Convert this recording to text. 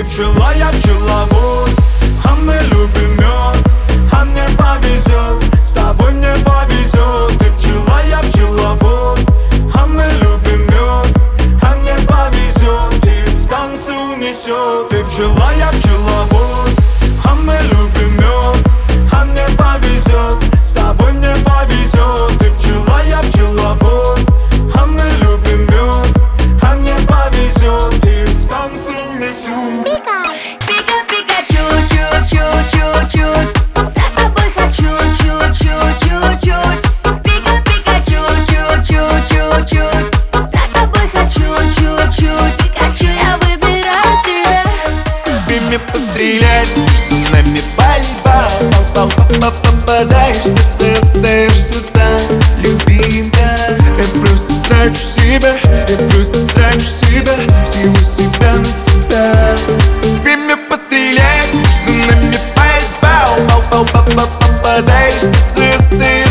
пчела, я пчеловод, а мы любим мед, а мне повезет, с тобой мне повезет. Ты пчела, я пчеловод, а мы любим мед, а мне повезет, и в танце унесет. Ты пчела, я пчеловод, а мы любим мед, а мне повезет, с тобой мне повезет. Ты пчела, я пчеловод, а мы любим мед, а мне повезет, и в танце унесет. Пика-пика-чу, чу-чу-чу-чуть. Я с тобой хочу чуть-чуть-чуть-чуть. Пика-пика-чу, чу-чу-чу-чуть. Я с тобой хочу чуть-чуть. Пикачу, я выбираю тебя. Время пострелять, нами пальба. Попадаешь в сердце, остаешься там, любимая. Я просто трачу себя, я просто трачу себя, всего себя на тебя. Время пострелять, между нами пальба. Попадаешь в сердце, остаешься